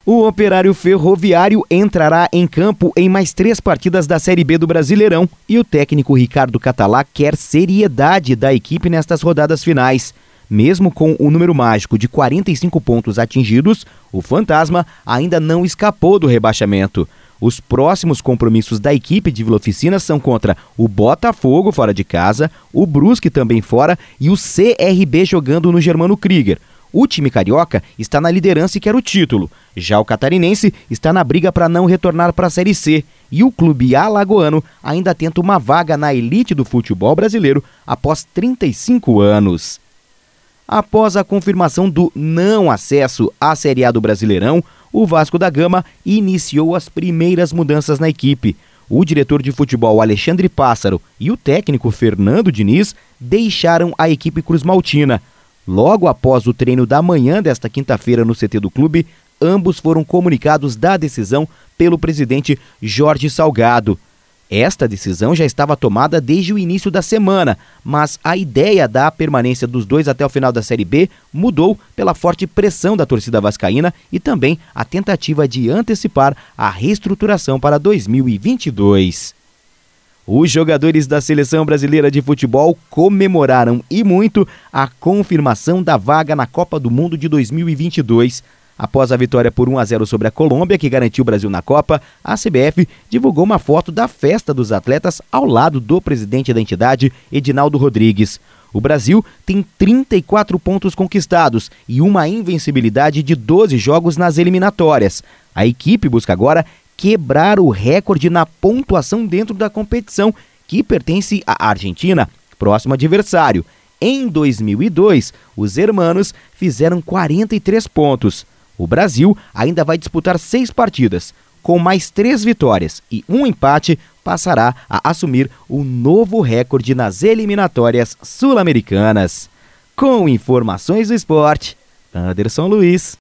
O Operário Ferroviário entrará em campo em mais 3 partidas da Série B do Brasileirão e o técnico Ricardo Catalá quer seriedade da equipe nestas rodadas finais. Mesmo com o número mágico de 45 pontos atingidos, o Fantasma ainda não escapou do rebaixamento. Os próximos compromissos da equipe de Vila Oficina são contra o Botafogo fora de casa, o Brusque também fora e o CRB jogando no Germano Krieger. O time carioca está na liderança e quer o título. Já o catarinense está na briga para não retornar para a Série C. E o clube alagoano ainda tenta uma vaga na elite do futebol brasileiro após 35 anos. Após a confirmação do não acesso à Série A do Brasileirão, o Vasco da Gama iniciou as primeiras mudanças na equipe. O diretor de futebol Alexandre Pássaro e o técnico Fernando Diniz deixaram a equipe cruzmaltina. Logo após o treino da manhã desta quinta-feira no CT do clube, ambos foram comunicados da decisão pelo presidente Jorge Salgado. Esta decisão já estava tomada desde o início da semana, mas a ideia da permanência dos dois até o final da Série B mudou pela forte pressão da torcida vascaína e também a tentativa de antecipar a reestruturação para 2022. Os jogadores da Seleção Brasileira de Futebol comemoraram e muito a confirmação da vaga na Copa do Mundo de 2022. Após a vitória por 1-0 sobre a Colômbia, que garantiu o Brasil na Copa, a CBF divulgou uma foto da festa dos atletas ao lado do presidente da entidade, Edinaldo Rodrigues. O Brasil tem 34 pontos conquistados e uma invencibilidade de 12 jogos nas eliminatórias. A equipe busca agora quebrar o recorde na pontuação dentro da competição, que pertence à Argentina, próximo adversário. Em 2002, os hermanos fizeram 43 pontos. O Brasil ainda vai disputar 6 partidas. Com mais 3 vitórias e 1 empate, passará a assumir o novo recorde nas eliminatórias sul-americanas. Com informações do esporte, Anderson Luiz.